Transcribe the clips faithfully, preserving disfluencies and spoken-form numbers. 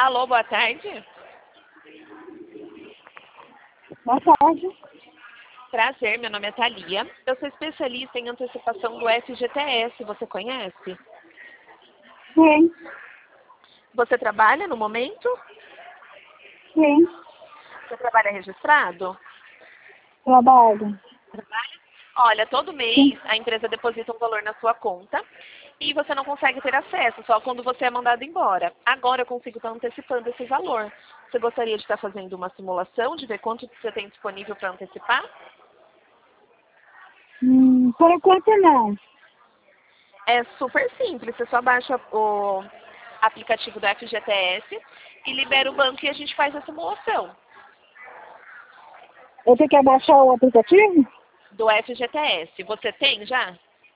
Alô, boa tarde. Boa tarde. Prazer, meu nome é Thalia. Eu sou especialista em antecipação do F G T S. Você conhece? Sim. Você trabalha no momento? Sim. Você trabalha registrado? Trabalho. Trabalha? Olha, todo mês Sim. a empresa deposita um valor na sua conta e você não consegue ter acesso, só quando você é mandado embora. Agora eu consigo estar antecipando esse valor. Você gostaria de estar fazendo uma simulação, de ver quanto você tem disponível para antecipar? Hum, por enquanto não. É super simples, você só baixa o aplicativo do F G T S e libera o banco e a gente faz a simulação Eu tenho que abaixar o aplicativo? do F G T S. Você tem já?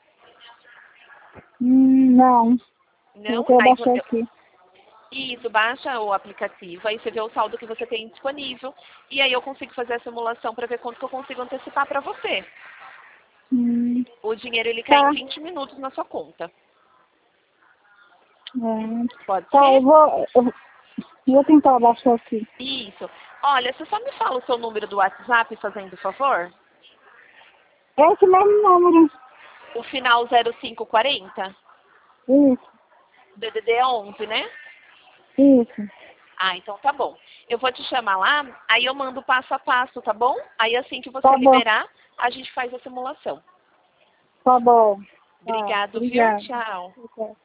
Hum, não. Eu Não? tenho que Aí vo- abaixar eu- aqui. isso, baixa o aplicativo, aí você vê o saldo que você tem disponível e aí eu consigo fazer a simulação para ver quanto que eu consigo antecipar para você. Hum, O dinheiro ele cai em tá. vinte minutos na sua conta. É. Pode Tá, eu ser? vou, eu vou tentar abaixar aqui. Isso. Olha, você só me fala o seu número do WhatsApp, fazendo favor? É esse mesmo número. O final zero cinco quarenta? Isso, D D D é onze, né? isso. Ah, então tá bom. Eu vou te chamar lá, aí eu mando passo a passo, tá bom? Aí assim que você Tá bom, liberar, a gente faz a simulação. tá bom. Tá, Obrigado, viu? obrigada. Tchau. Obrigada.